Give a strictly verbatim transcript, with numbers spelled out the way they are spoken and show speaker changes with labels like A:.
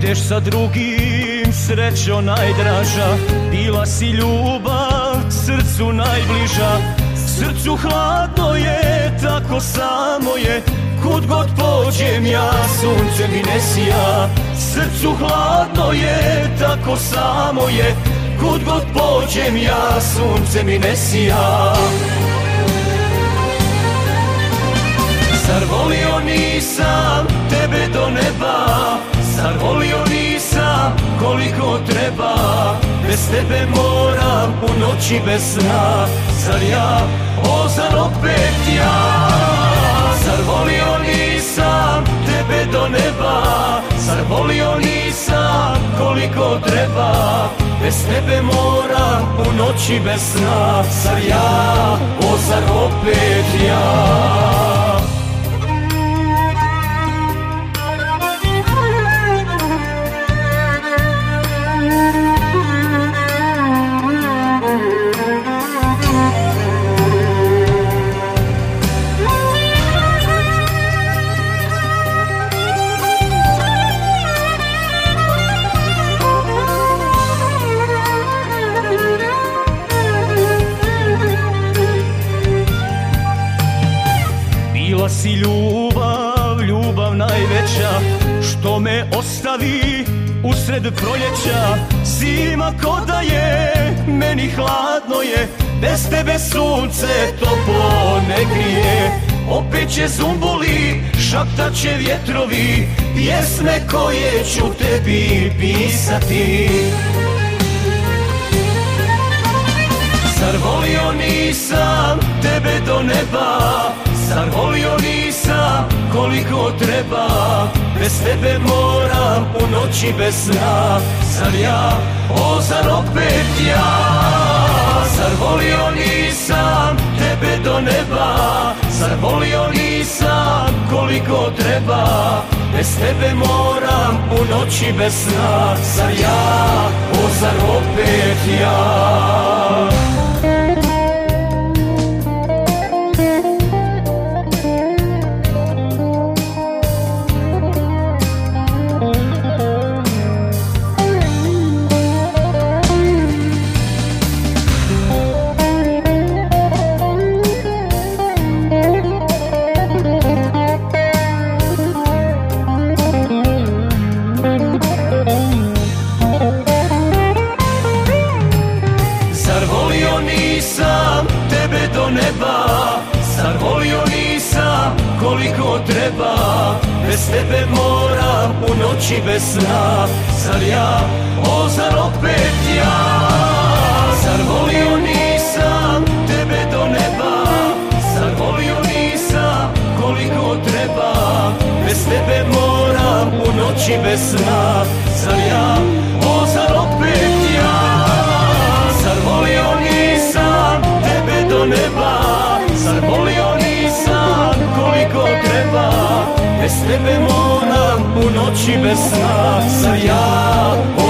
A: ideš sa drugim, srećo najdraža. Bila si ljubav, srcu najbliža. Srcu hladno je, tako samo je. Kud god pođem ja, sunce mi ne sija. Srcu hladno je, tako samo je. Kud god pođem ja, sunce mi ne sija. Zar volio nisam tebe do neba, zar volio nisam koliko treba. Bez tebe moram u noći bez sna, zar ja, o zar opet ja. Zar volio nisam tebe do neba, zar volio nisam koliko treba. Bez tebe moram u noći bez sna, zar ja, o zar opet ja. Bila si ljubav, ljubav najveća, što me ostavi usred proljeća. Zima ko da je, meni hladno je, bez tebe sunce toplo ne grije. Opet će zumbuli, šaptat će vjetrovi, pjesme koje ću tebi pisati. Zar volio nisam tebe do neba, zar volio nisam koliko treba. Bez tebe moram u noći bez sna, zar ja, o zar opet ja. Zar volio nisam tebe do neba, zar volio nisam koliko treba. Bez tebe moram u noći bez sna, zar ja, o zar opet ja. Nisam tebe do neba, zar volio nisam koliko treba. Bez tebe moram u noći bez sna, zar ja, o zar opet ja. Zar volio nisam tebe do neba, zar volio nisam koliko treba. Bez tebe moram u noći bez sna, zar ja, o zar opet ja. Zar volio nisam tebe do neba, zar volio nisam koliko treba. Bez tebe moram u noći bez sna, zar ja,